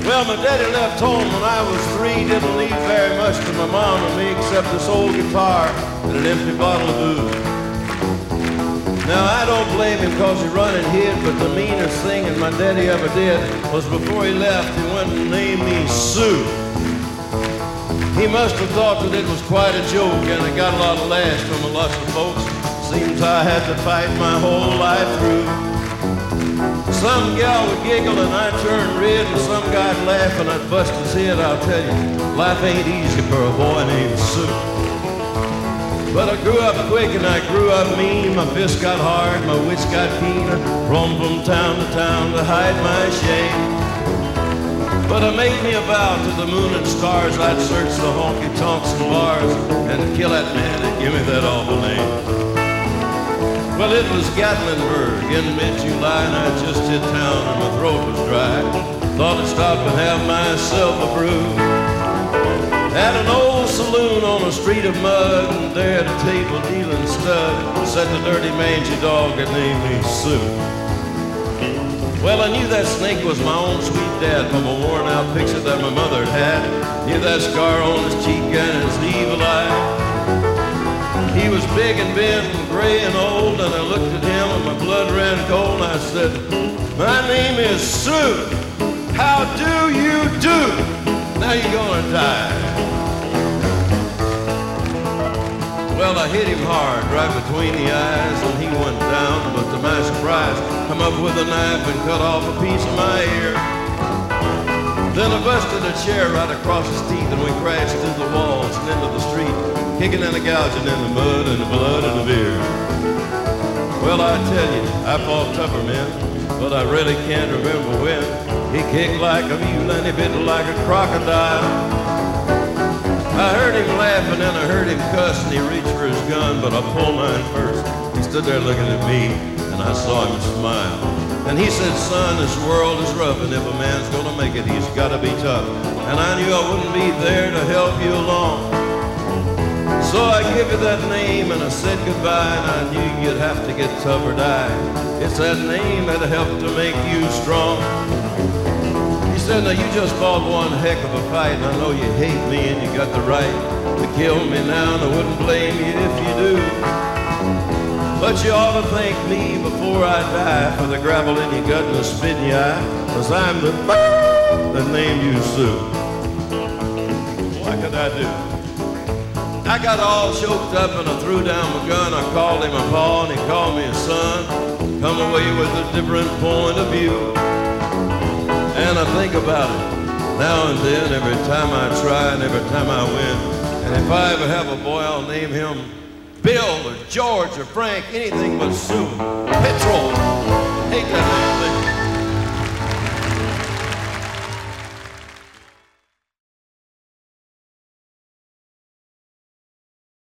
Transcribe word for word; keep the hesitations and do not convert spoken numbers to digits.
Well, my daddy left home when I was three, didn't leave very much to my mom and me except this old guitar and an empty bottle of booze. Now, I don't blame him because he run and hid, but the meanest thing that my daddy ever did was before he left, he went and named me Sue. He must have thought that it was quite a joke, and I got a lot of laughs from a lot of folks. Seems I had to fight my whole life through. Some gal would giggle and I'd turn red, and some guy'd laugh and I'd bust his head. I'll tell you, life ain't easy for a boy named Sue. But I grew up quick and I grew up mean. My fists got hard, my wits got keen. I roamed from town to town to hide my shame. But I made me a vow to the moon and stars, I'd search the honky-tonks and bars and kill that man and give me that awful name. Well, it was Gatlinburg in mid-July, and I just hit town and my throat was dry. Thought I'd stop and have myself a brew at an old saloon on a street of mud, and there at a table dealing stud sat the dirty mangy dog that named me Sue. Well, I knew that snake was my own sweet dad from a worn-out picture that my mother had. Knew that scar on his cheek and his evil eye. He was big and bent and gray and old, and I looked at him and my blood ran cold, and I said, my name is Sue. How do you do? Now you're gonna die. Well, I hit him hard right between the eyes, and he went down, but to my surprise, come up with a knife and cut off a piece of my ear. Then I busted a chair right across his teeth, and we crashed through the walls and into the street, kicking and gouging in the mud and the blood and the beer. Well, I tell you, I fought tougher men, but I really can't remember when. He kicked like a mule and he bit like a crocodile. I heard him laughing and I heard him cuss, and he reached for his gun, but I pulled mine first. He stood there looking at me, and I saw him smile. And he said, son, this world is rough, and if a man's gonna make it, he's gotta be tough. And I knew I wouldn't be there to help you along. So I give you that name and I said goodbye, and I knew you'd have to get tough or die. It's that name that helped to make you strong. He said, now you just fought one heck of a fight, and I know you hate me and you got the right to kill me now, and I wouldn't blame you if you do. But you ought to thank me before I die for the gravel in your gut and the spit in your eye, 'cause I'm the that named you Sue. What could I do? I got all choked up and I threw down my gun. I called him a pa and he called me a son. Come away with a different point of view. And I think about it now and then, every time I try and every time I win. And if I ever have a boy, I'll name him Bill or George or Frank, anything but Sue. Petrol.